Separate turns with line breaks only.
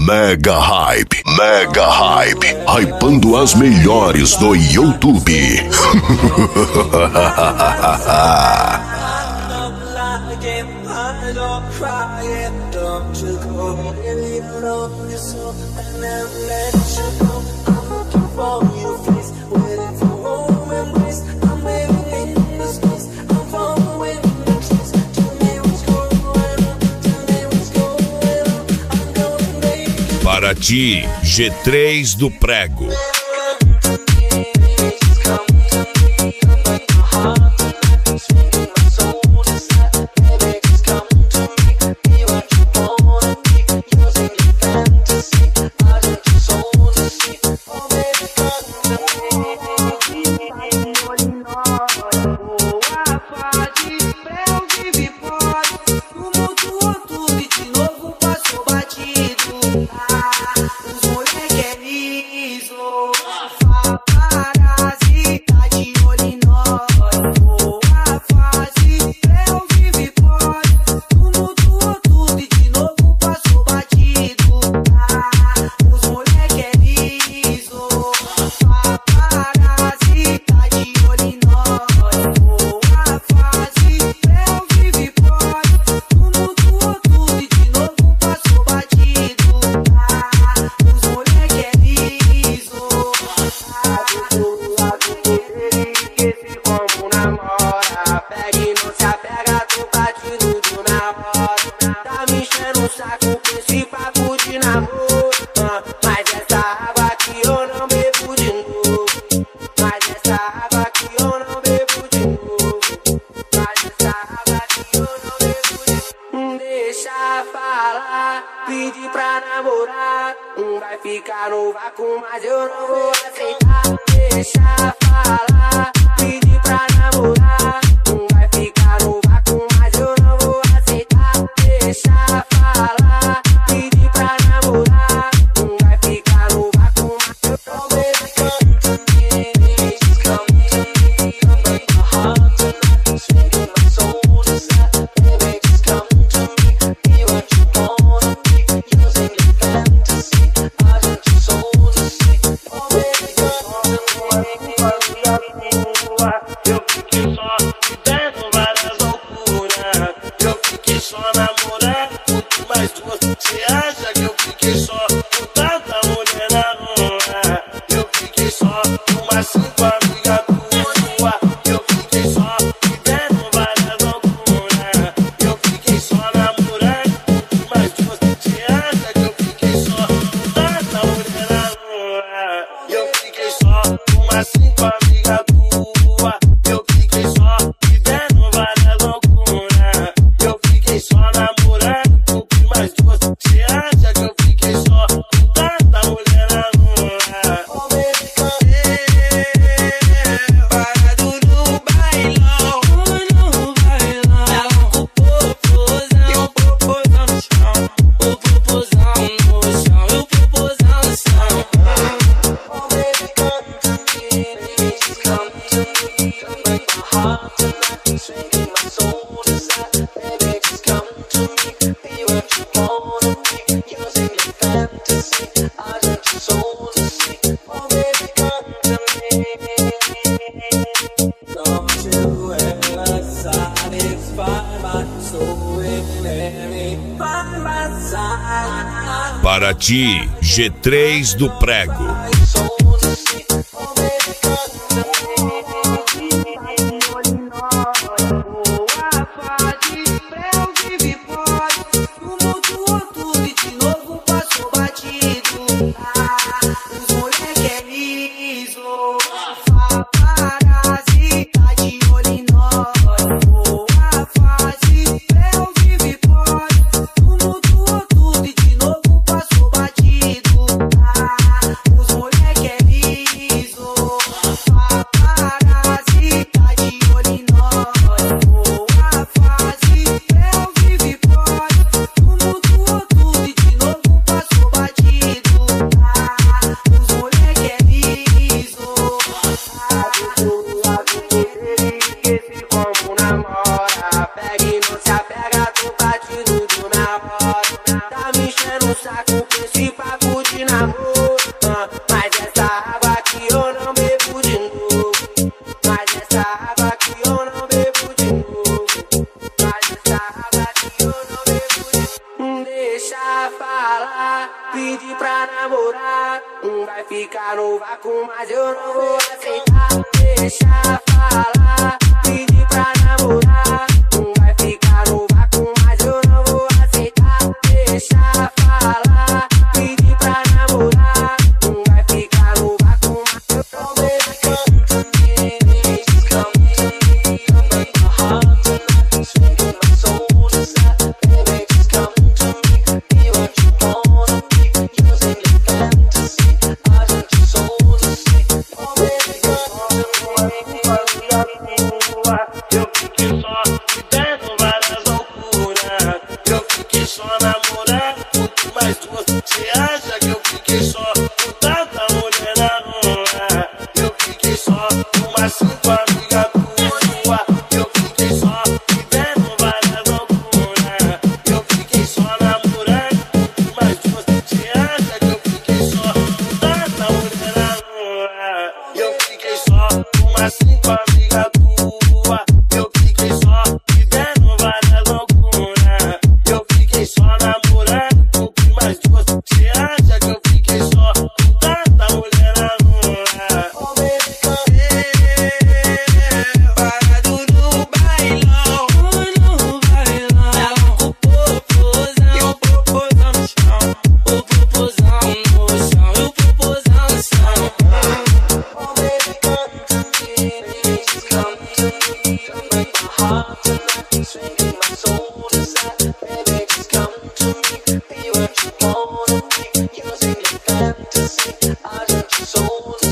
Mega Hype, Mega Hype, hypando as melhores do YouTube.
Para ti, G3 do Prego.
Pedi pra namorar, vai ficar no vácuo, mas eu não vou aceitar. Deixa falar, pedi pra namorar, vai ficar no vácuo, mas eu não vou aceitar. Deixa falar, pedi pra namorar, vai ficar no vácuo, mas eu não vou aceitar.
Você acha que eu fiquei só com tanta mulher na rua? Eu fiquei só com umas 5 amigas tuas. Eu fiquei só vivendo várias loucuras. Eu fiquei só namorando com mais duas. Você acha que eu fiquei só com tanta mulher na rua? Eu fiquei só com umas 5 amigas tuas. Eu fiquei só vivendo várias loucuras. Eu fiquei só namorando com mais duas. Você acha que eu fiquei só com tanta mulher na rua?
Parado no bailão, ela com o popozão, e o popozão no chão, o popozão no chão, e o popozão no chão. Oh baby, come to me, come to me, come break my heart tonight, swinging my soul to side. Baby, just come to me, be what you wanna be, using your fantasy. I want your soul to see. Oh baby, come to me. Don't you ever satisfy my soul with any by my side.
Para ti, G3 do Prego.
My soul to see. Oh baby, come to me. Os moleque é liso, paparazzi tá de olho em nós. Boa fase, eu vive pode, tumultuou tudo e de novo passou batido. Os moleque é liso. esse papo de namoro, mas essa água que eu não bebo de novo. Mas essa água que eu não bebo de novo. Mas essa água que eu não bebo de novo. Deixa falar, pedir pra namorar. Vai ficar no vácuo, mas eu não vou aceitar. Deixa falar, pedir pra namorar. Vai ficar no vácuo, mas eu não vou aceitar. Deixa falar, pedir pra namorar. Vai ficar no vácuo, mas eu não vou aceitar.
Eu fiquei só vivendo várias loucuras. Eu fiquei só namorando muito mais duas. Cê acha que eu fiquei só com tanta mulher na rua? Eu fiquei só com umas 5 amigas tuas. Eu fiquei só vivendo várias loucuras. Eu fiquei só namorando muito mais duas. Cê acha que eu fiquei só com tanta mulher na rua? Eu fiquei só com umas 5 amigas tuas. Eu fiquei só vivendo várias loucuras. Eu fiquei só namorando um pouco mais duas. Cê acha que eu fiquei só com tanta mulher na rua?
Parado no bailão, no bailão. Ela com o popozão e o popozão no chão. O popozão no chão e o popozão no chão. Oh baby, come to me, please come to me. Break my heart tonight, swinging my soul to side. Baby, just come to me, be what you wanna be. Using your fantasy, I want your soul to